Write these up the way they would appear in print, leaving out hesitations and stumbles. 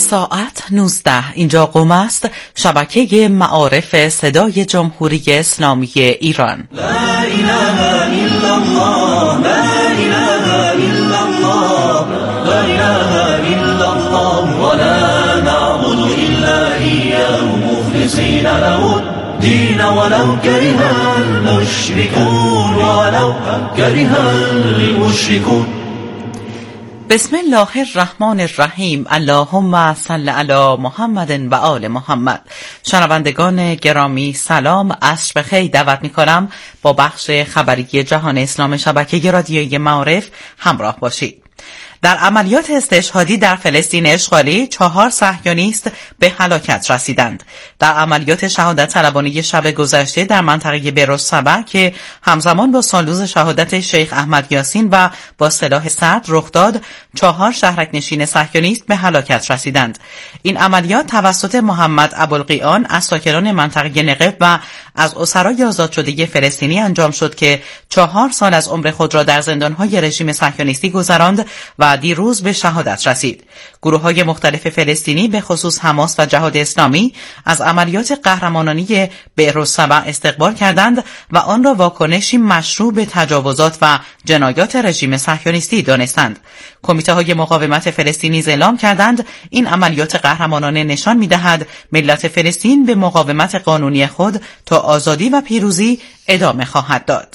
ساعت 19 اینجا قم است، شبکه معارف صدای جمهوری اسلامی ایران. لا اله الا الله، لا اله الا الله، لا اله الا الله، ولا نعبد الا اياه مخلصين له الدين ولو كره المشركون، ولو كره المشركون. بسم الله الرحمن الرحیم. اللهم صل علی محمد و آل محمد. شنوندگان گرامی سلام، عصر بخیر. دعوت می‌کنم با بخش خبری جهان اسلام شبکه رادیویی معارف همراه باشید. در عملیات استشهادی در فلسطین اشغالی 4 صهیونیست به هلاکت رسیدند. در عملیات شهادت طلبانه شب گذشته در منطقه بیروسبع که همزمان با سالروز شهادت شیخ احمد یاسین و با سلاح سرد رخ داد، 4 شهرک نشین صهیونیست به هلاکت رسیدند. این عملیات توسط محمد ابوالقیعان از ساکنان منطقه نقب و از اسرای آزاد شده فلسطینی انجام شد که 4 سال از عمر خود را در زندان‌های رژیم صهیونیستی گذراند و دیروز به شهادت رسید. گروه‌های مختلف فلسطینی به خصوص حماس و جهاد اسلامی از عملیات قهرمانانه بیروسبع استقبال کردند و آن را واکنشی مشروع به تجاوزات و جنایات رژیم صهیونیستی دانستند. کمیته‌های مقاومت فلسطینی اعلام کردند این عملیات قهرمانانه نشان می‌دهد ملت فلسطین به مقاومت قانونی خود تا آزادی و پیروزی ادامه خواهد داد.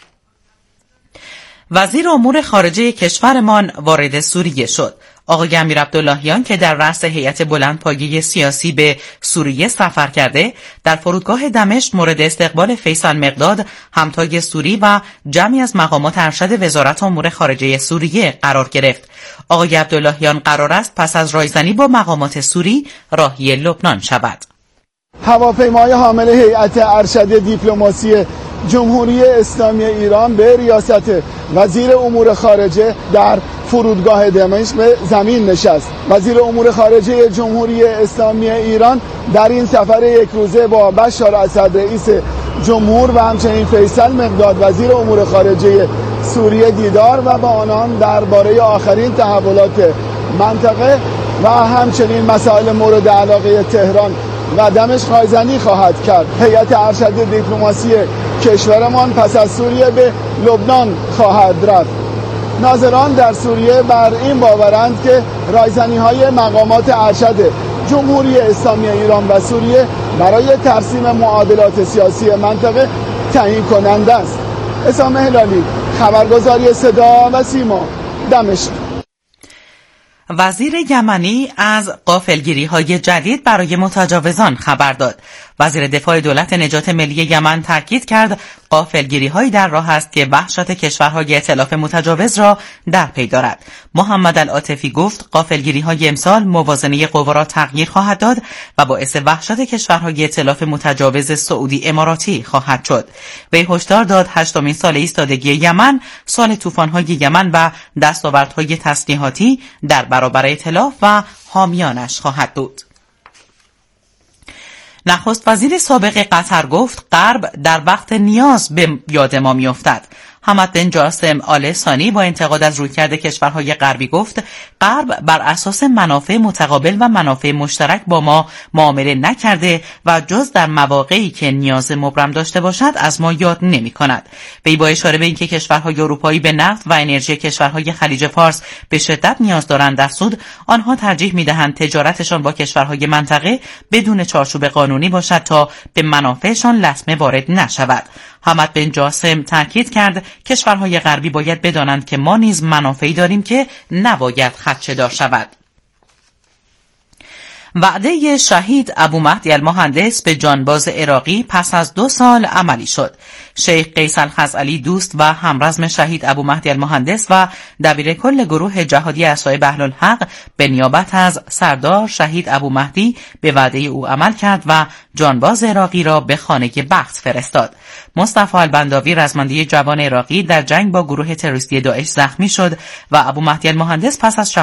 وزیر امور خارجه کشورمان وارد سوریه شد. آقای امیر عبداللهیان که در رأس هیئت بلندپایه سیاسی به سوریه سفر کرده، در فرودگاه دمشق مورد استقبال فیصل مقداد، همتای سوری و جمعی از مقامات ارشد وزارت امور خارجه سوریه قرار گرفت. آقای عبداللهیان قرار است پس از رایزنی با مقامات سوری راهی لبنان شود. هواپیمای حامل هیئت ارشد دیپلماسی جمهوری اسلامی ایران به ریاست وزیر امور خارجه در فرودگاه دمشق به زمین نشست. وزیر امور خارجه جمهوری اسلامی ایران در این سفر یک روزه با بشار اسد رئیس جمهور و همچنین فیصل مقداد وزیر امور خارجه سوریه دیدار و با آنان درباره آخرین تحولات منطقه و همچنین مسائل مورد علاقه تهران و دمشق رایزنی خواهد کرد. هیئت ارشد دیپلماسی کشورمان پس از سوریه به لبنان خواهد رفت. ناظران در سوریه بر این باورند که رایزنی‌های مقامات ارشد جمهوری اسلامی ایران و سوریه برای ترسیم معادلات سیاسی منطقه تعیین کننده است. اسام هلالی، خبرگزاری صدا و سیما، دمشق. وزیر یمنی از غافلگیری‌های جدید برای متجاوزان خبر داد. وزیر دفاع دولت نجات ملی یمن تاکید کرد غافلگیری‌هایی در راه است که وحشت کشورهای ائتلاف متجاوز را در پی دارد. محمد العاطفی گفت غافلگیری‌های امسال موازنه قوا را تغییر خواهد داد و باعث وحشت کشورهای ائتلاف متجاوز سعودی اماراتی خواهد شد. وی هشدار داد 8مین سال ایستادگی یمن سال طوفان‌های یمن و دستاوردهای تسلیحاتی در برابر ائتلاف و حامیانش خواهد بود. نخست وزیر سابق قطر گفت غرب در وقت نیاز به یاد ما میافتد. حمد بن جاسم آل ثانی با انتقاد از رویکرد کشورهای غربی گفت غرب بر اساس منافع متقابل و منافع مشترک با ما معامله نکرده و جز در مواقعی که نیاز مبرم داشته باشد از ما یاد نمی کند. وی با اشاره به اینکه کشورهای اروپایی به نفت و انرژی کشورهای خلیج فارس به شدت نیاز دارند افزود آنها ترجیح می دهند تجارتشان با کشورهای منطقه بدون چارچوب قانونی باشد تا به منافعشان لطمه وارد نشود. حمد بن جاسم تاکید کرد کشورهای غربی باید بدانند که ما نیز منافعی داریم که نباید خدشه‌دار شود. وعده شهید ابو مهدی المهندس به جانباز عراقی پس از 2 سال عملی شد. شیخ قیس الخزعلی دوست و همرزم شهید ابو مهدی المهندس و دبیر کل گروه جهادی اصحاب اهل الحق به نیابت از سردار شهید ابو مهدی به وعده او عمل کرد و جانباز عراقی را به خانه بخت فرستاد. مصطفی البنداوی رزمنده جوان عراقی در جنگ با گروه تروریستی داعش زخمی شد و ابو مهدی المهندس پیش از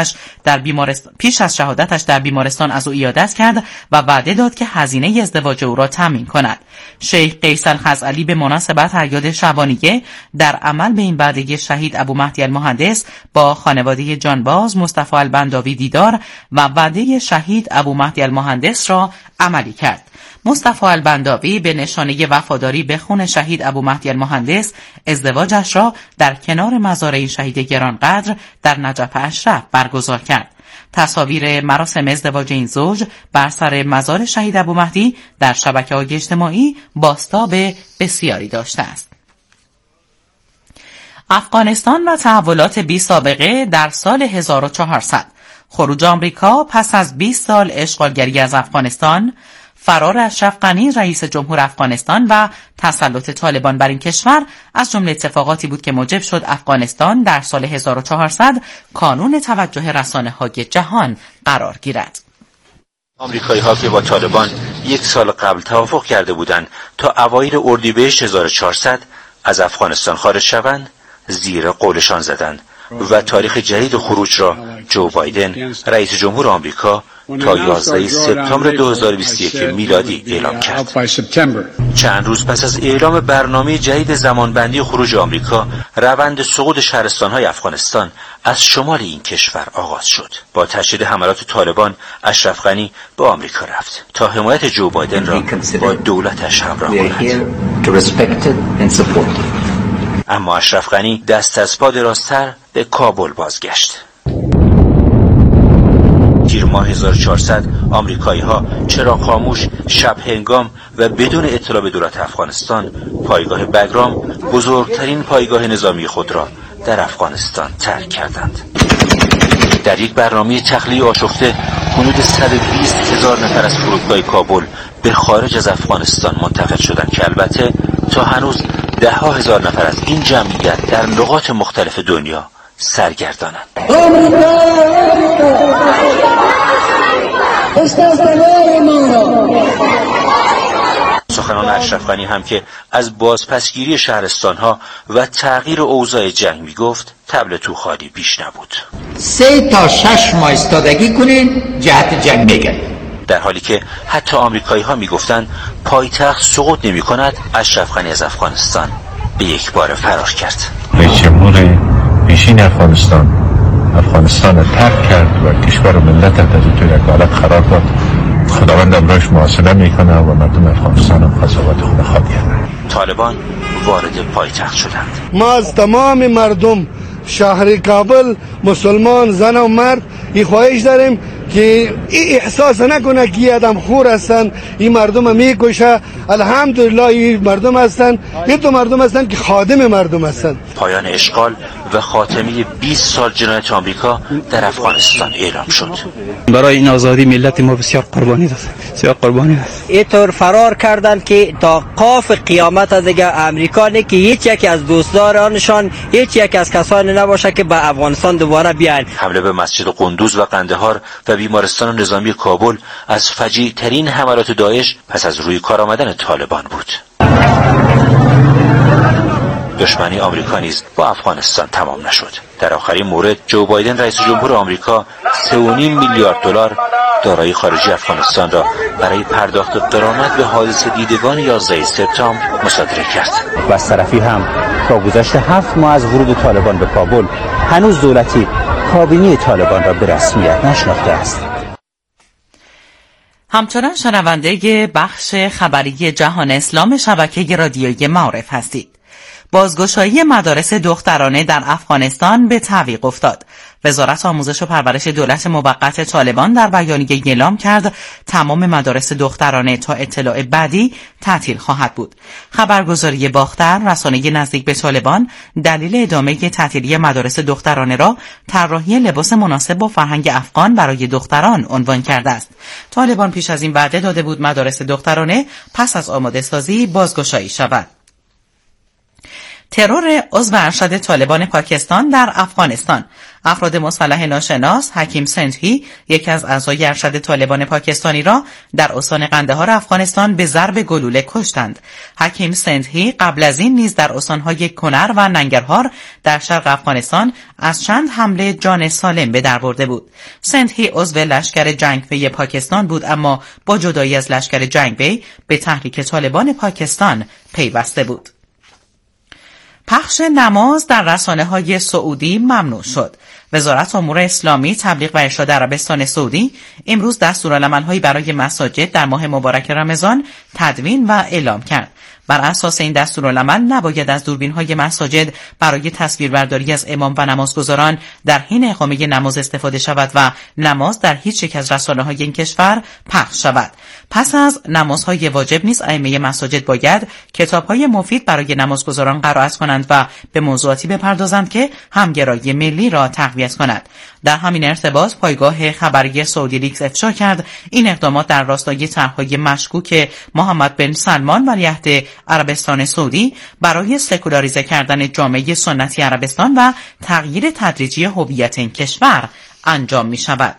شهادتش در بیمارستان از او عیادت کرد و وعده داد که هزینه ازدواج او را تامین کند. شیخ قیس الخزعلی به مناسبت اعیاد شبانیه در عمل به این وعده شهید ابو مهدی المهندس با خانواده جانباز مصطفی البنداوی دیدار و وعده شهید ابو مهدی المهندس را عملی کرد. مصطفی البنداوی به نشانه وفاداری به خون شهید ابو مهدی المهندس ازدواجش را در کنار مزار این شهید گرانقدر در نجف اشرف برگزار کرد. تصاویر مراسم ازدواج این زوج بر سر مزار شهید ابو مهدی در شبکه‌های اجتماعی بازتاب بسیاری داشته است. افغانستان و تحولات بی سابقه در سال 1400، خروج آمریکا پس از 20 سال اشغالگری از افغانستان، فرار اشرف غنی رئیس جمهور افغانستان و تسلط طالبان بر این کشور از جمله اتفاقاتی بود که موجب شد افغانستان در سال 1400 کانون توجه رسانه‌های جهان قرار گیرد. آمریکایی‌ها که با طالبان 1 سال قبل توافق کرده بودند تا اوایل اردیبهشت 1400 از افغانستان خارج شوند، زیر قولشان زدند و تاریخ جدید خروج را جو بایدن رئیس جمهور آمریکا تا 11 سپتامبر 2021 میلادی اعلام کرد. چند روز پس از اعلام برنامه جدید زمانبندی خروج آمریکا، روند سقوط شهرستان‌های افغانستان از شمال این کشور آغاز شد. با تشدید حملات طالبان، اشرف غنی به آمریکا رفت تا حمایت جو بایدن را با دولتش همراه کند. اما اشرف غنی دست از پا درازتر به کابل بازگشت. تیر ماه 1400 آمریکایی‌ها چراغ خاموش، شب هنگام و بدون اطلاع به دولت افغانستان پایگاه بگرام، بزرگترین پایگاه نظامی خود را در افغانستان ترک کردند. در یک برنامه تخلیه آشفته حدود 120,000 نفر از فرودگاه کابل به خارج از افغانستان منتقل شدند که البته تا هنوز 10,000 نفر از این جمعیت در نقاط مختلف دنیا سرگردانند. سخنان اشرف غنی هم که از بازپسگیری شهرستانها و تغییر اوضاع جنگ میگفت، طبل تو خالی بیش نبود. 3 تا 6 ماه ایستادگی کنین جهت جنگ میگن. در حالی که حتی آمریکایی‌ها میگفتند پایتخت سقوط نمی‌کند، اشرف غنی از افغانستان به یک بار فرار کرد. رئیس جمهور پیشین افغانستان ترک کرد و کشور و ملت در یک حالت خراب داد. خداوند امرش محاسبه میکنه و مردم افغانستان هم قضاوت خود خواهد کرد. طالبان وارد پایتخت شدند. ما از تمام مردم شهر کابل، مسلمان، زن و مرد، این خواهش داریم که این احساس نکنه که آدم خور هستن، این مردم میکشه. الحمدلله این مردم هستن، این تو مردم هستن که خادم مردم هستن. پایان اشغال و خاتمه 20 سال جنایت آمریکا در افغانستان اعلام شد. برای این آزادی ملت ما بسیار قربانی داد، بسیار قربانی داد. اینطور فرار کردند که تا قاف قیامت از دیگه امریکا نه که هیچ یک از دوستدارانشان، هیچ یک از کسانی نباشه که به افغانستان دوباره بیاین. حمله به مسجد قندوز و قندهار و بیمارستان نظامی کابل از فجیع ترین حملات داعش پس از روی کار آمدن طالبان بود. دشمنی آمریکا نیز با افغانستان تمام نشد. در آخرین مورد جو بایدن رئیس جمهور آمریکا 3.5 میلیارد دلار دارایی خارجی افغانستان را برای پرداخت غرامت به حادثه دیدگان 11 سپتامبر مصادره کرد. و از طرفی هم تا گذشت 7 ماه از ورود طالبان به کابل هنوز دولتی کابینه طالبان را به رسمیت نشناخته است. همچنان شنونده بخش خبری جهان اسلام شبکه رادیویی معارف هستید. بازگشایی مدارس دخترانه در افغانستان به تعویق افتاد. وزارت آموزش و پرورش دولت موقت طالبان در بیانیه اعلام کرد تمام مدارس دخترانه تا اطلاع بعدی تعطیل خواهد بود. خبرگزاری باختر، رسانه نزدیک به طالبان، دلیل ادامه تعطیلی مدارس دخترانه را طراحی لباس مناسب با فرهنگ افغان برای دختران عنوان کرده است. طالبان پیش از این وعده داده بود مدارس دخترانه پس از آماده سازی بازگشایی شود. ترور عضو ارشد طالبان پاکستان در افغانستان. افراد مسلح ناشناس حکیم سندهی، یکی از اعضای ارشد طالبان پاکستانی را در استان قندهار افغانستان به ضرب گلوله کشتند. حکیم سندهی قبل از این نیز در استانهای کنر و ننگرهار در شرق افغانستان از چند حمله جان سالم به در برده بود. سندهی عضو لشکر جنگبی پاکستان بود، اما با جدایی از لشکر جنگبی به تحریک طالبان پاکستان پیوسته بود. پخش نماز در رسانه‌های سعودی ممنوع شد. وزارت امور اسلامی، تبلیغ و ارشاد عربستان سعودی امروز دستورالعمل‌هایی برای مساجد در ماه مبارک رمضان تدوین و اعلام کرد. بر اساس این دستورالعمل نباید از دوربین‌های مساجد برای تصویربرداری از امام و نمازگزاران در حین اقامه نماز استفاده شود و نماز در هیچ یک از رسانه‌های این کشور پخش شود. پس از نمازهای واجب نیز ائمه مساجد باید کتاب‌های مفید برای نمازگزاران قرائت کنند و به موضوعاتی بپردازند که همگرایی ملی را تقویت کند. در همین ارتباط پایگاه خبری سعودی لیکس افشا کرد این اقدامات در راستای طرح‌های مشکوک محمد بن سلمان ولیعهد عربستان سعودی برای سکولاریزه کردن جامعه سنتی عربستان و تغییر تدریجی هویت این کشور انجام می شود.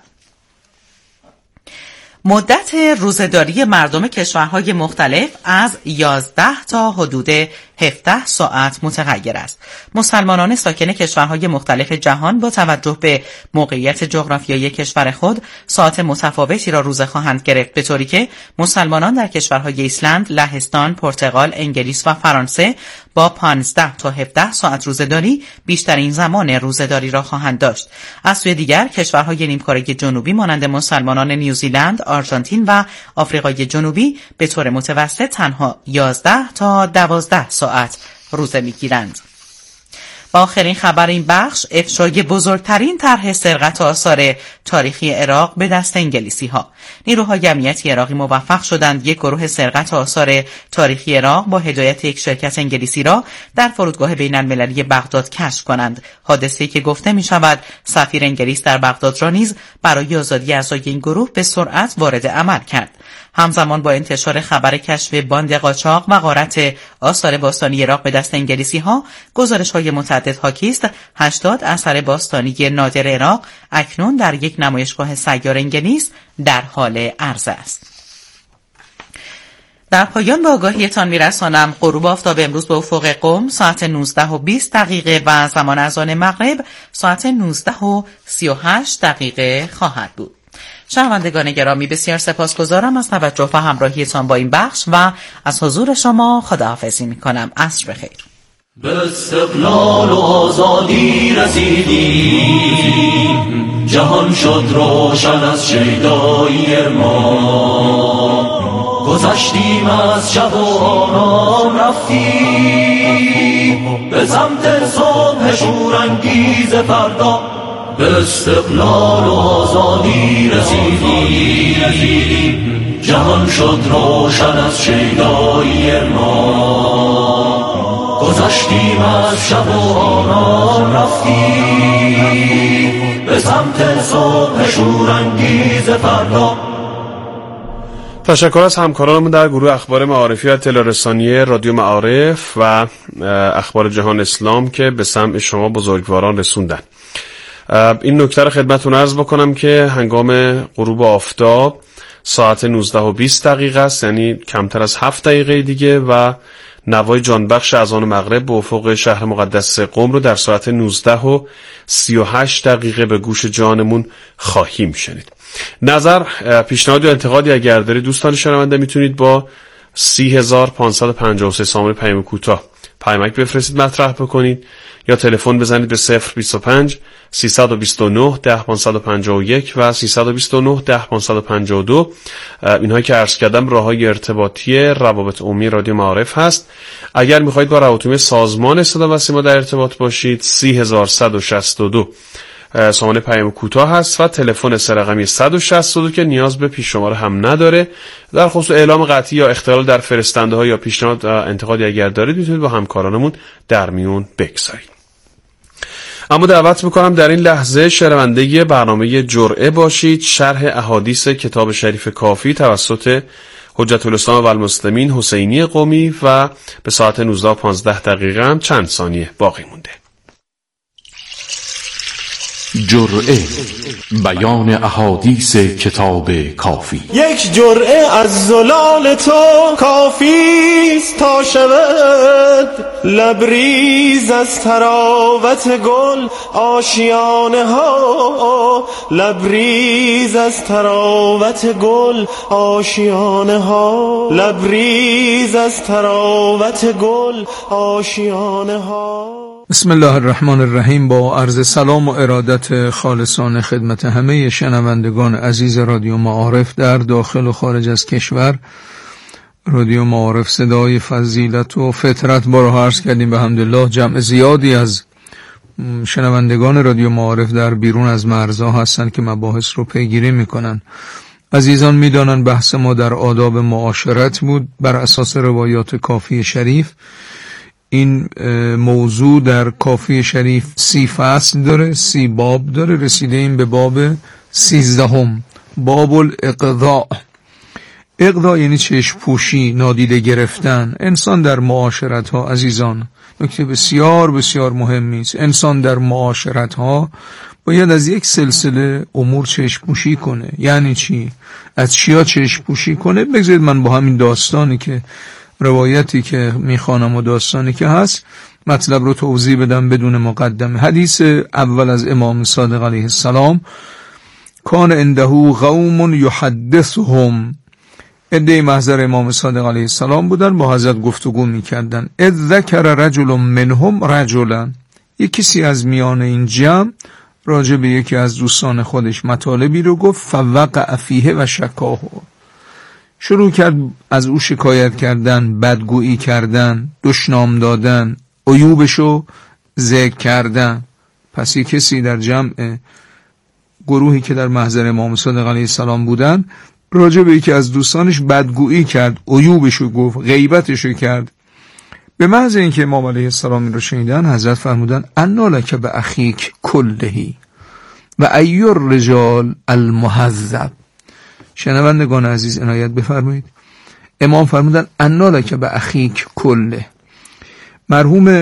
مدت روزه‌داری مردم کشورهای مختلف از 11 تا حدود 17 ساعت متغیر است. مسلمانان ساکن کشورهای مختلف جهان با توجه به موقعیت جغرافیایی کشور خود ساعت متفاوتی را روزه خواهند گرفت، به طوری که مسلمانان در کشورهای ایسلند، لهستان، پرتغال، انگلیس و فرانسه با 15 تا 17 ساعت روزه‌داری بیشترین زمان روزه‌داری را خواهند داشت. از سوی دیگر کشورهای نیمکره جنوبی مانند مسلمانان نیوزیلند، آرژانتین و آفریقای جنوبی به طور متوسط تنها 11 تا 12 ساعت روزه می‌گیرند. با آخرین خبر این بخش، افشای بزرگترین طرح سرقت آثار تاریخی عراق به دست انگلیسی‌ها. نیروهای امنیتی عراقی موفق شدند یک گروه سرقت آثار تاریخی عراق با هدایت یک شرکت انگلیسی را در فرودگاه بین‌المللی بغداد کشف کنند. حادثه‌ای که گفته می‌شود سفیر انگلیس در بغداد را نیز برای آزادی اعضای این گروه به سرعت وارد عمل کرد. همزمان با انتشار خبر کشف باند قاچاق و غارت آثار باستانی عراق به دست انگلیسی‌ها، گزارش‌های متعدد حاکی است 80 اثر باستانی نادر عراق اکنون در یک نمایشگاه سیار انگلیس در حال عرضه است. در پایان به آگاهیتان می‌رسانم غروب آفتاب امروز به افق قم ساعت 19:20 و زمان اذان مغرب ساعت 19:38 خواهد بود. شنوندگان گرامی، بسیار سپاسگزارم از توجه و همراهیتان با این بخش و از حضور شما خداحافظی می‌کنم. عصر بخیر. به استقلال و آزادی رسیدیم، جهان شد روشن از شیدایی ما، گذشتیم از شب و آرام رفتیم به سمت صبح شورانگیز فردا. به استقلال و آزادی رسیدیم، جهان شد روشن از شیدایی ما، گذشتیم از شب و آرام رفتیم به سمت صبح شورانگیز فردا. تشکر از همکارانمون در گروه اخبار معارفی و اطلاع‌رسانی رادیو معارف و اخبار جهان اسلام که به سمع شما بزرگواران رسوندن. این نکته رو خدمتتون عرض بکنم که هنگام غروب آفتاب ساعت 19:20 است، یعنی کمتر از 7 دقیقه دیگه، و نوای جانبخش اذان مغرب به افق شهر مقدس قم رو در ساعت 19:38 به گوش جانمون خواهیم شنید. نظر، پیشنهاد یا انتقادی اگر دارید دوستان شنونده میتونید با 30553 سامانه پیام کوتاه پیامک بفرستید، مطرح بکنید، یا تلفن بزنید به 025 329 10551 و 329 10552. اینهایی که عرض کردم راههای ارتباطی روابط عمومی رادیو معارف هست. اگر میخواهید با روابط عمومی سازمان صدا و سیما در ارتباط باشید 30162 سامانه پیام کوتاه هست و تلفن سه‌رقمی 162 که نیاز به پیش شماره هم نداره. در خصوص اعلام قطعی یا اختلال در فرستنده ها یا پیشنهاد انتقادی اگر دارید میتونید با همکارانمون در میون بگذارید. اما دعوت میکنم در این لحظه شنونده برنامه جرعه باشید، شرح احادیث کتاب شریف کافی توسط حجت الاسلام و المسلمین حسینی قمی و به ساعت 19:15 هم چند ثانیه باقی مونده. جرعه بیان احادیث کتاب کافی. یک جرعه از زلال تو کافیست تا شود لبریز از تراوت گل آشیانه ها، لبریز از تراوت گل آشیانه ها، لبریز از تراوت گل آشیانه ها. بسم الله الرحمن الرحیم. با عرض سلام و ارادت خالصانه خدمت همه شنوندگان عزیز رادیو معارف در داخل و خارج از کشور. رادیو معارف صدای فضیلت و فطرت بارها عرض کردیم به حمدالله جمع زیادی از شنوندگان رادیو معارف در بیرون از مرزها هستند که مباحث رو پیگیری میکنن. عزیزان میدانن بحث ما در آداب معاشرت بود بر اساس روایات کافی شریف. این موضوع در کافی شریف 30 فصل داره، 30 باب داره. رسیده این به باب 13، باب الاقضاء. اقضاء یعنی چشم پوشی، نادیده گرفتن. انسان در معاشرت ها عزیزان نکته بسیار بسیار مهمی است. انسان در معاشرت ها باید از یک سلسله امور چشم پوشی کنه. یعنی چی؟ از چیا چشم پوشی کنه؟ بگذارید من با همین داستانی که روایتی که میخوانم و داستانی که هست مطلب رو توضیح بدم بدون مقدمه. حدیث اول از امام صادق علیه السلام: کان عنده قوم یحدثهم. عده محضر امام صادق علیه السلام بودن، با حضرت گفتگو میکردن. اذ ذکر رجل منهم رجلا. یک کسی از میان این جمع راجع به یکی از دوستان خودش مطالبی رو گفت. فوقع فیه و شکاه. شروع کرد از او شکایت کردن، بدگویی کردن، دشنام دادن، عیوبشو ذکر کردن. پس یک کسی در جمع گروهی که در محضر امام صادق علیه السلام بودن راجع به یکی از دوستانش بدگویی کرد، عیوبشو گفت، غیبتشو کرد. به محض اینکه امام علیه السلام این رو شنیدن، حضرت فرمودن: انا لک به اخیک کلهی و ای الرجال المهذب. شنوندگان عزیز عنایت بفرمایید. امام فرمودن: انا لک به اخیک کله. مرحوم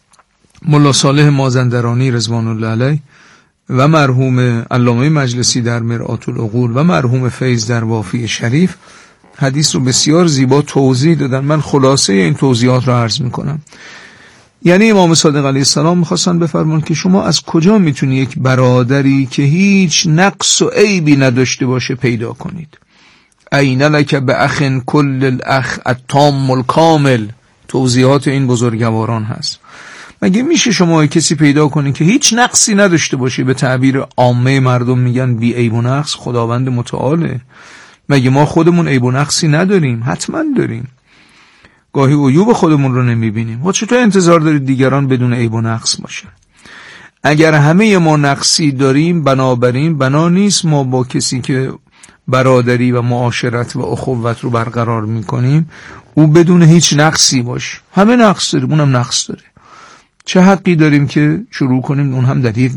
ملا صالح مازندرانی رضوان الله علیه و مرحوم علامه مجلسی در مرآت العقول و مرحوم فیض در وافی شریف حدیث رو بسیار زیبا توضیح دادن. من خلاصه این توضیحات رو عرض میکنم. یعنی امام صادق علیه السلام میخواستن بفرمان که شما از کجا میتونی یک برادری که هیچ نقص و عیبی نداشته باشه پیدا کنید؟ این لک به اخ کل الاخ التام الکامل. توضیحات این بزرگواران هست. مگه میشه شما کسی پیدا کنید که هیچ نقصی نداشته باشه؟ به تعبیر عامه مردم میگن بی عیب و نقص. خداوند متعاله. مگه ما خودمون عیب و نقصی نداریم؟ حتما داریم. گاهی عیوب خودمون رو نمیبینیم. و چطور انتظار دارید دیگران بدون عیب و نقص باشن؟ اگر همه ما نقصی داریم، بنابراین بنا نیست ما با کسی که برادری و معاشرت و اخوت رو برقرار میکنیم او بدون هیچ نقصی باشه. همه نقص داریم، اونم نقص داره. چه حقی داریم که شروع کنیم اون هم در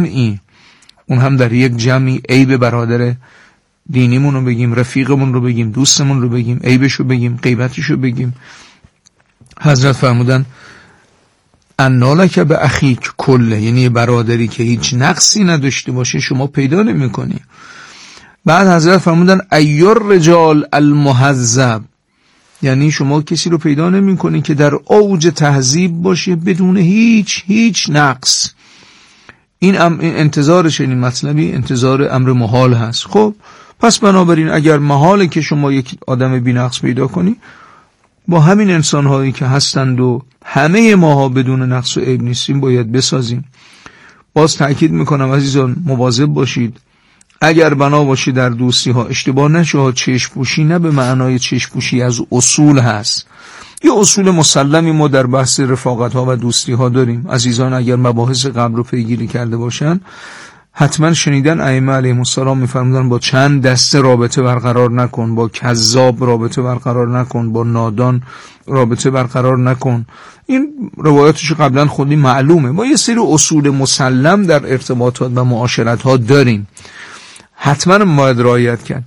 یک جمعی عیب برادر دینیمون رو بگیم، رفیقمون رو بگیم، دوستمون رو بگیم، عیبش رو بگیم، غیبتش رو بگیم؟ حضرت فرمودن: انا لک به اخیک کله. یعنی برادری که هیچ نقصی نداشته باشه شما پیدا نمی کنی. بعد حضرت فرمودن: ای الرجال المهذب. یعنی شما کسی رو پیدا نمی کنی که در اوج تهذیب باشه بدون هیچ نقص. این انتظارش، این مطلبی انتظار امر محال هست. خب پس بنابراین اگر محاله که شما یک آدم بی نقص پیدا کنی، با همین انسان‌هایی که هستند و همه ماها بدون نقص و عیب نیستیم باید بسازیم. باز تأکید میکنم عزیزان مواظب باشید. اگر بنا باشید در دوستی ها اشتباه نشه، چشم پوشی نه به معنای چشم پوشی از اصول هست. یه اصول مسلمی ما در بحث رفاقت ها و دوستی ها داریم. عزیزان اگر مباحث قبل رو پیگیری کرده باشن حتما شنیدن ائمه علیهم السلام میفرمودن با چند دسته رابطه برقرار نکن، با کذاب رابطه برقرار نکن، با نادان رابطه برقرار نکن. این روایاتش قبلا خودی معلومه. ما یه سری اصول مسلم در ارتباطات و معاشرت ها داریم، حتما باید رعایت کرد.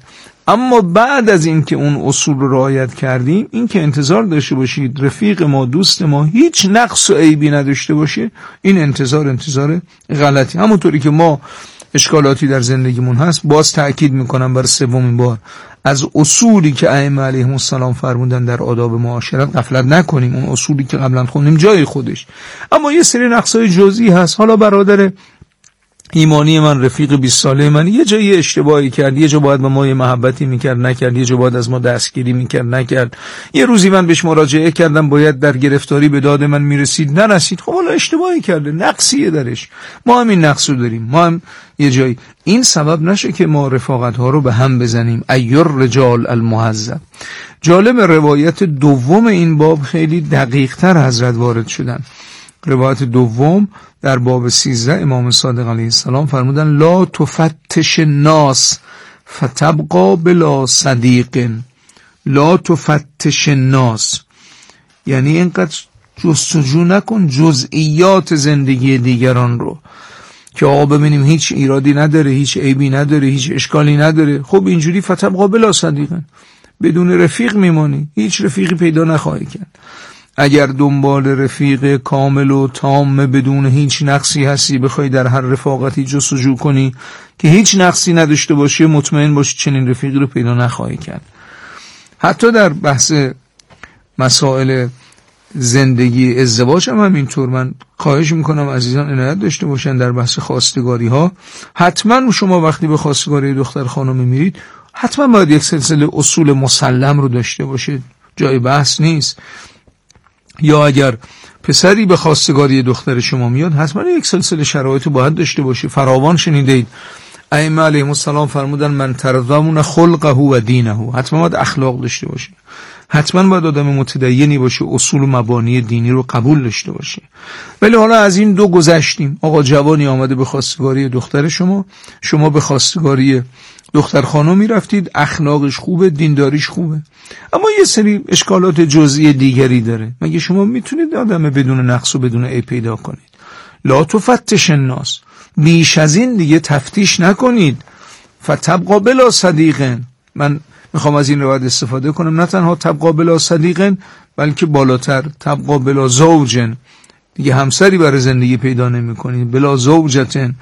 اما بعد از این که اون اصول رو رعایت کردیم، این که انتظار داشته باشید رفیق ما، دوست ما هیچ نقص و عیبی نداشته باشه، این انتظار غلطی. همونطوری که ما اشکالاتی در زندگیمون هست، باز تأکید میکنم بر سومین بار، از اصولی که ائمه علیهم السلام فرمودن در آداب معاشرت غفلت نکنیم. اون اصولی که قبلا خوندیم جای خودش، اما یه سری نقصای جزئی هست. حالا برادر ایمانی من، رفیق 20 ساله من، یه جایی اشتباهی کرد، یه جا باید به ما یه محبتی میکرد نکرد، یه جا باید از ما دستگیری میکرد نکرد، یه روزی من بهش مراجعه کردم باید در گرفتاری به داد من میرسید نرسید. خب حالا اشتباهی کرده، نقصیه درش، ما هم این نقصو داریم، ما هم یه جایی. این سبب نشه که ما رفاقت ها رو به هم بزنیم. ایر رجال المهذب. جالب، روایت دوم این باب خیلی دقیق تر حضرت وارد شدن. روایت دوم در باب 13 امام صادق علیه السلام فرمودن لا تفتش الناس فتبقى بلا صدیق. لا تفتش الناس یعنی اینقدر جستجو نکن جزئیات زندگی دیگران رو که آقا ببینیم هیچ ایرادی نداره، هیچ عیبی نداره، هیچ اشکالی نداره. خب اینجوری فتبقى بلا صدیق، بدون رفیق میمانی، هیچ رفیقی پیدا نخواهی کرد. اگر دنبال رفیق کامل و تام بدون هیچ نقصی هستی، بخوای در هر رفاقتی جستجو کنی که هیچ نقصی نداشته باشی، مطمئن باشی چنین رفیقی رو پیدا نخواهی کرد. حتی در بحث مسائل زندگی ازدواج هم همینطور. من خواهش میکنم عزیزان عنایت داشته باشن در بحث خواستگاری ها. حتما شما وقتی به خواستگاری دختر خانمی میرید، حتما باید یک سلسله اصول مسلم رو داشته باشید، جای بحث نیست. یا اگر پسری به خواستگاری دختر شما میاد، حتما یک سلسله شرایط باید داشته باشه. فراوان شنیدید ائمه علیهم السلام فرمودن من ترضون خلقه و دینه. حتما باید اخلاق داشته باشه، حتما باید آدم متدینی باشه، اصول و مبانی دینی رو قبول داشته باشه. ولی حالا از این دو گذشتیم. آقا جوانی آمده به خواستگاری دختر شما، شما به خواستگاری دختر خانمی رفتید، اخلاقش خوبه، دینداریش خوبه، اما یه سری اشکالات جزئی دیگری داره. مگه شما میتونید آدم بدون نقص و بدون عیب پیدا کنید؟ لا تفتش الناس، بیش از این دیگه تفتیش نکنید. فتبقى بلا صدیق. من میخوام از این روایت استفاده کنم، نه تنها تبقى بلا صدیق، بلکه بالاتر تبقى بلا زوج. دیگه همسری برای زندگی پیدا نمی کنید. بلا زوجتن.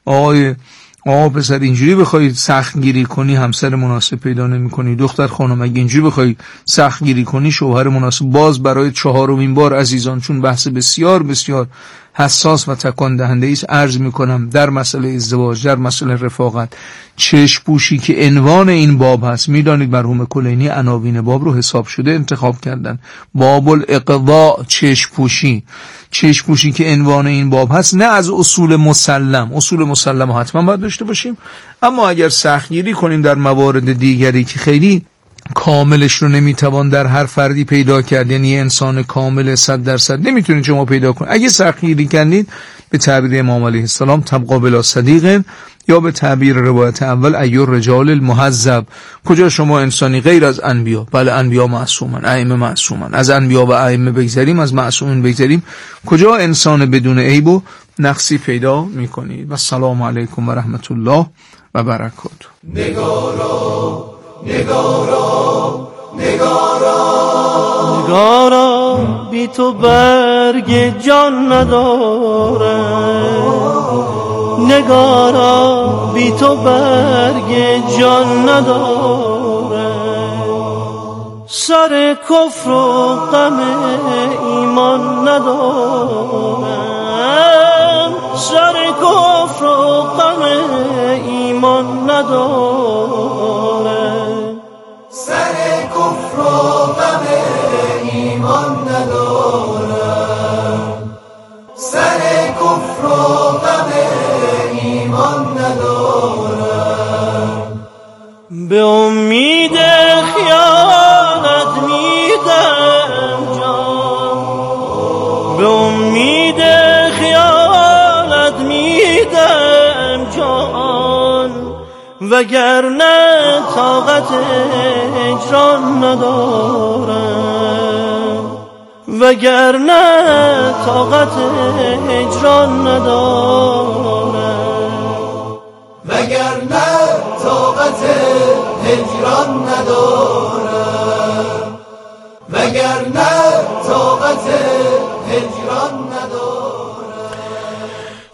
آقا پسر اینجوری بخوای سخت گیری کنی، همسر مناسب پیدا نمی کنی. دختر خانم اگه اینجوری بخوای سخت گیری کنی، شوهر مناسب. باز برای 4مین بار عزیزان، چون بحث بسیار بسیار حساس و تکان دهنده است، عرض میکنم در مسئله ازدواج، در مسئله رفاقت، چشم پوشی که عنوان این باب هست، میدانید مرحوم کلینی عناوین باب رو حساب شده انتخاب کردن. باب الاقضاء، چشم پوشی که عنوان این باب هست، نه از اصول مسلم. اصول مسلم حتما باید داشته باشیم، اما اگر سختگیری کنیم در موارد دیگری که خیلی کاملش رو نمیتوان در هر فردی پیدا کرد، یعنی انسان کامل 100% نمیتونید شما پیدا کنید، اگه سختگیری کردید، به تعبیر امام علیه السلام تبقى بلا صدیق، یا به تعبیر روایت اول ایر رجال المهذب. کجا شما انسانی غیر از انبیا، بله انبیا معصومن، ائمه معصومن، از انبیا و ائمه بگذریم، از معصومین بگذریم، کجا انسان بدون عیب و نقصی پیدا میکنید؟ و السلام علیکم و رحمت الله و برکاته. نگارا نگارا نگارا نگارا بی تو برگ جان نداره، نگارا بی تو برگ جان نداره، سر کفر و غم ایمان ندارم، سر کفر و غم ایمان ندارم، سر کفر و غم ایمان ندارم، سر کفر و غم ایمان ندارم، به امید خیانت میدم جان، به امید خیانت میدم جان، وگرنه طاقت هجران ندارم، وگرنه طاقت هجران ندارم، وگرنه طاقت هجران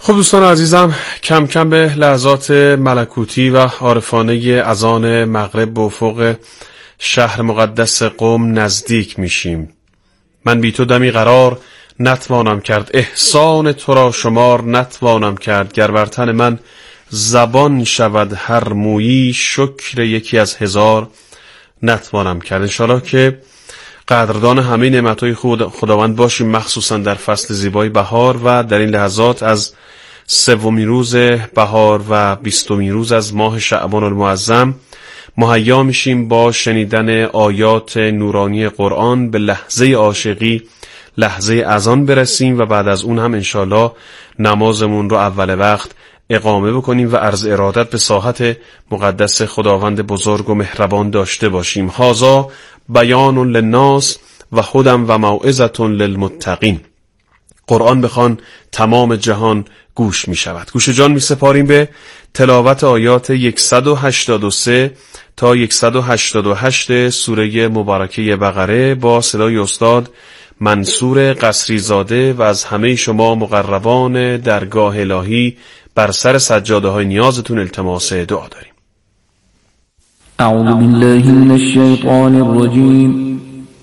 خب دوستان عزیزم، کم کم به لحظات ملکوتی و عارفانه اذان مغرب به افق شهر مقدس قم نزدیک میشیم. من بی تو دمی قرار نتوانم کرد، احسان تو را شمار نتوانم کرد. گر بر تن من زبان شود هر مویی، شکر یکی از هزار نتوانم کرد. انشالله که قدردان همه نعمتهای خداوند باشیم، مخصوصا در فصل زیبای بهار و در این لحظات از 3 روز بهار و 20 روز از ماه شعبان المعظم مهیا میشیم با شنیدن آیات نورانی قرآن به لحظه عاشقی، لحظه اذان برسیم و بعد از اون هم انشالله نمازمون رو اول وقت اقامه بکنیم و عرض ارادت به ساحت مقدس خداوند بزرگ و مهربان داشته باشیم. هذا بیان للناس و هدی و موعظة للمتقین. قرآن بخوان تمام جهان گوش می شود. گوش جان می سپاریم به تلاوت آیات 183 تا 188 سوره مبارکه بقره با صدای استاد منصور قصری زاده و از همه شما مقربان درگاه الهی بر سر سجاده های نیازتون التماس دعا داریم. اعوذ بالله من الشیطان الرجیم.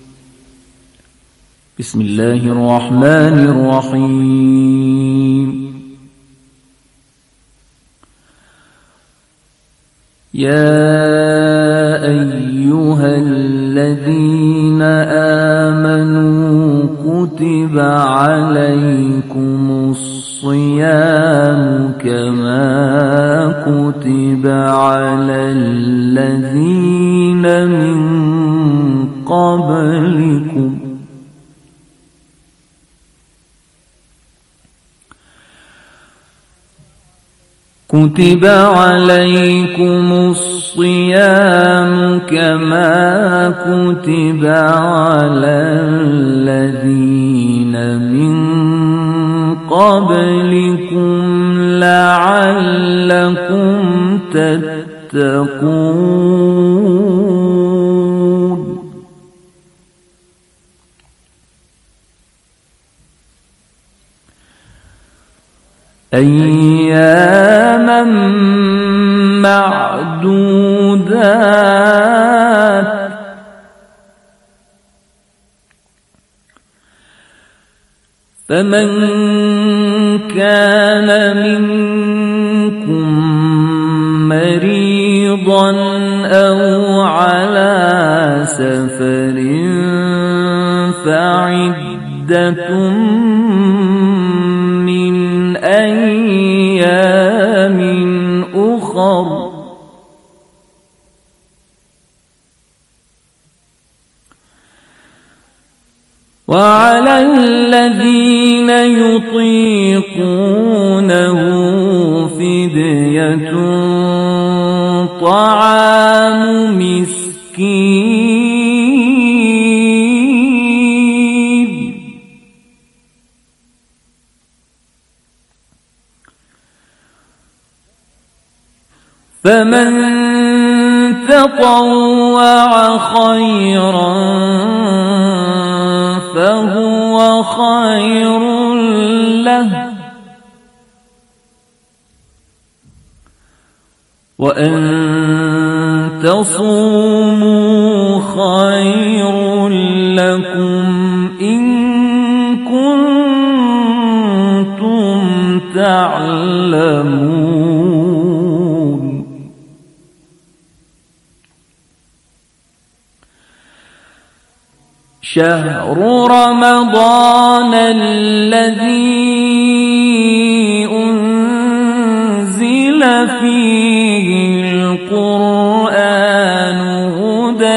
بسم الله الرحمن الرحیم. يا أيها الذين آمنوا كتب عليكم الصيام كما كتب على الذين من قبلكم كتب عليكم الصيام كما كتب على الذين من قبلكم لعلكم تتقون. أياما معدودات فمن كان منكم مريضا أو على سفر فعدة من أيام أخر وعلى الذين يطيقونه فدية طعام مسكين فمن تطوع خيرا فهو خير له وأن تصوموا خير لكم إن كنتم تعلمون. شهر رمضان الذي أنزل فيه القرآن هدى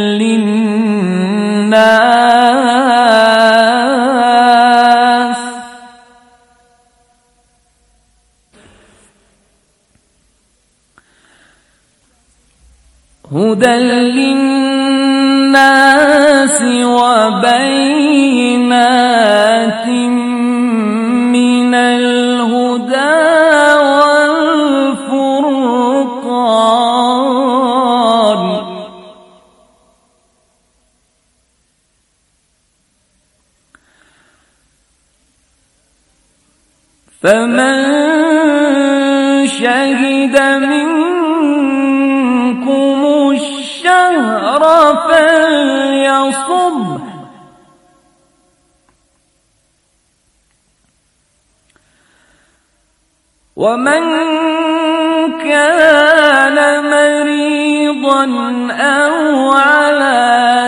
للناس وبينات من الهدى والفرقان فمن فليصم ومن كان مريضا أو على